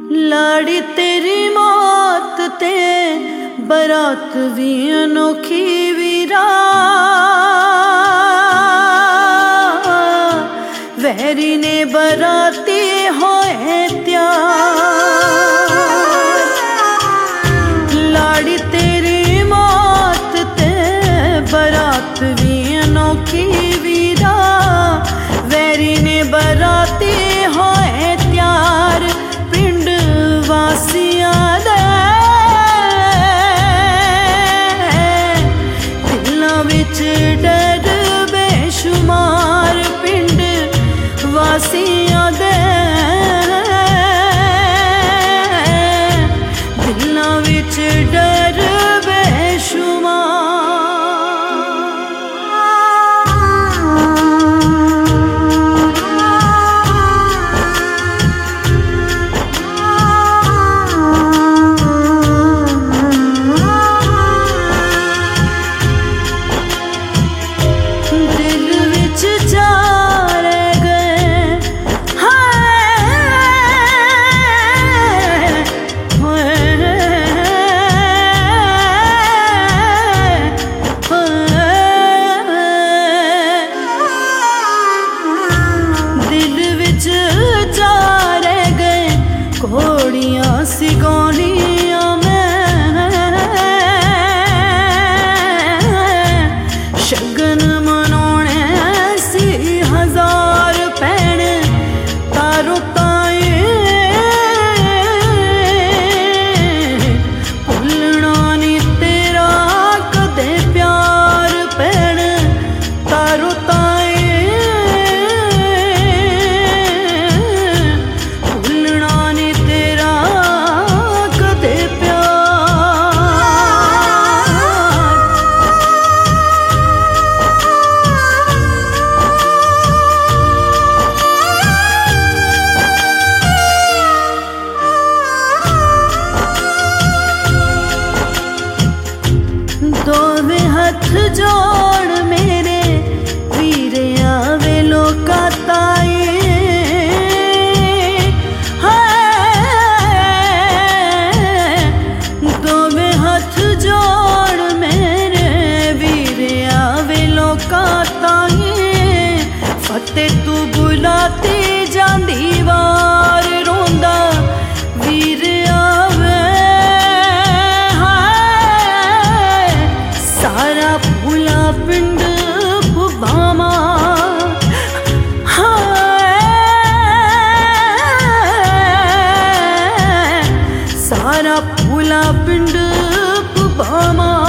लाड़ी तेरी मौत ते बरात भी अनोखी वीरा, वैरी ने बराती होए त्यार। लाड़ी तेरी मौत ते बरात भी अनोखी वीरा, वैरी ने बराती होए त्यार। पिंड वासियां दे दिलां विच डर बेशुमार, पिंड वासियां दे दिलां विच डर घोड़ियां सिगौनियां में शगन मनाने सी हजार भैन तारो ताए। भुलना नी तेरा कदे प्यार भैन तारो ताए। दोवे हथ जोड़ मेरे वीर आवे लोका ताए। दोवे हथ जोड़ मेरे वीर आवे लोका ताए। फतेह तू बुलाती जांदी वार रोंदा वीर आवे। सारा भूला पिंड पुबामा, सारा भूला पिंड पुबामा।